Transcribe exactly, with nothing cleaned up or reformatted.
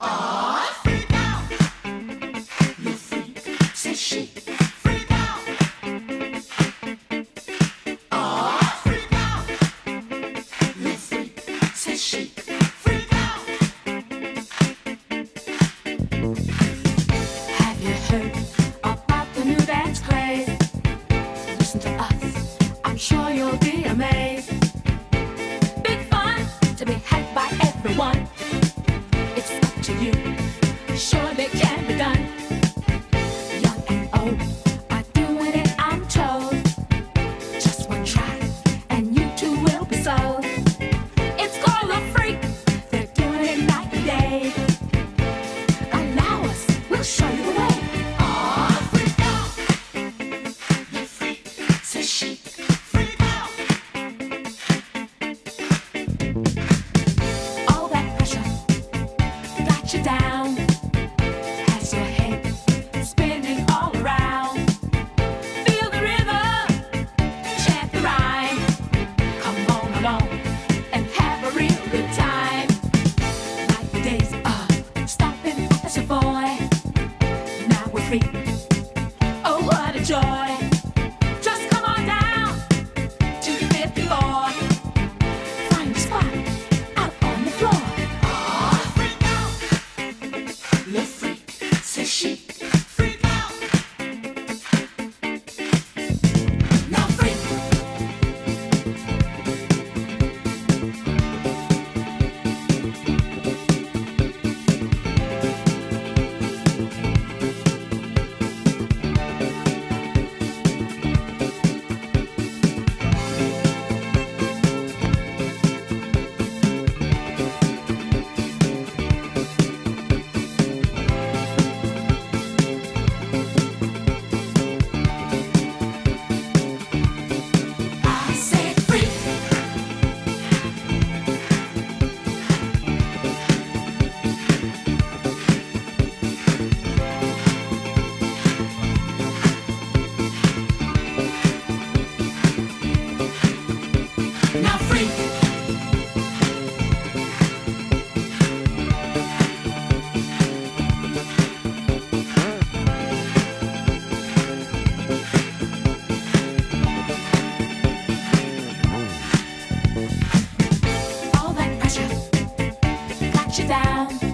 Aw, freak out. You freak, says she. Freak out. Aw, freak out. You freak, says she. Freak out. Have you heard about the new dance craze? Listen to us, I'm sure you'll be amazed. Big fun to be had by everyone. It's up to you, surely can be done. Young and old are doing it, I'm told. Just one try, and you too will be sold. It's called a freak, they're doing it night and day. Allow us, we'll show you the way. Aw, freak out. You freak, says she. Freak out. All that pressure got you down, has your head spinning all around. Feel the rhythm, chant the rhyme. Come on along and have a real good time. Like the days of stopping at the Savoy. Now we're free. Oh, what a joy! Just come on down to the fifty-four. Find a spot out on the floor. Aw, freak out. You freak, says she. Freak out. Now freak. I said freak. Now freak. All that pressure got you down.